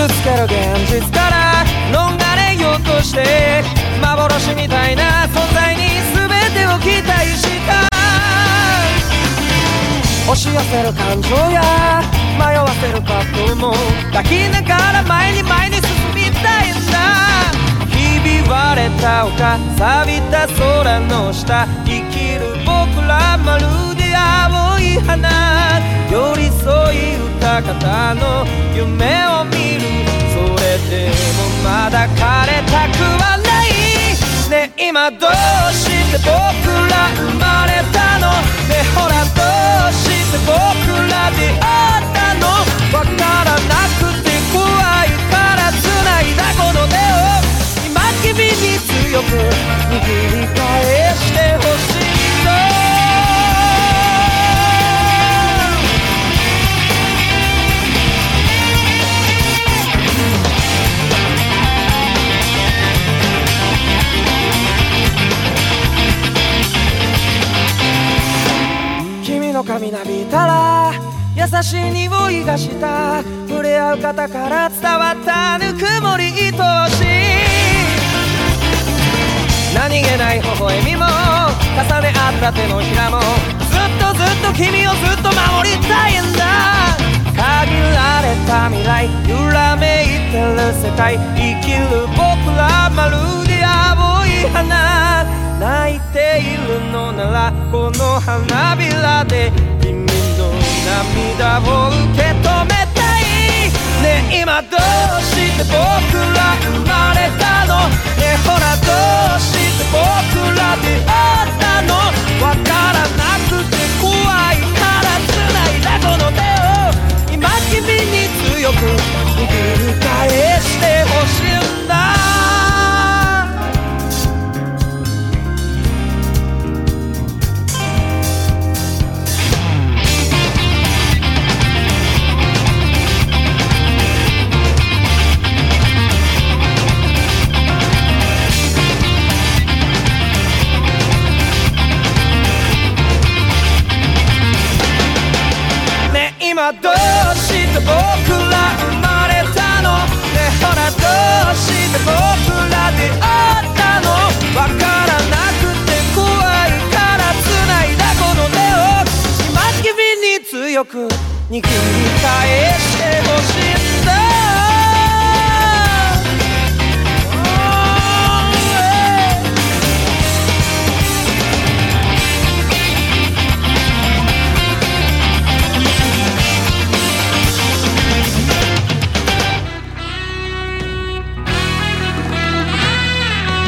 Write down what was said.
傷つける現実から逃れようとして幻みたいな存在に全てを期待した押し寄せる感情や迷わせる葛藤も抱きながら前に進みたいんだひび割れた丘錆びた空の下生きる僕らまるで青い花寄り添い歌方の夢を見るそれでもまだ枯れたくはないねえ今どうして僕ら生まれたのねえほらどうして僕ら出会ったのわからなくて怖いから繋いだこの手を今君に強く握り返してほしい髪なびいたら優しい匂いがした触れ合う方から伝わったぬくもり愛しい何気ない微笑みも重ね合った手のひらもずっと君をずっと守りたいんだ限られた未来揺らめいてる世界生きる僕らまるで青い花泣いているのならこの花びらで君の涙を受け止めたいねえ今どうして僕ら生まれたのねえほらどうして僕ら出会ったのわからなくて怖いから繋いだこの手を今君に強く握り返してほしいんだ今どうして僕ら生まれたのねほらどうして僕ら出会ったのわからなくて怖いから繋いだこの手を今君に強く握り返してほしい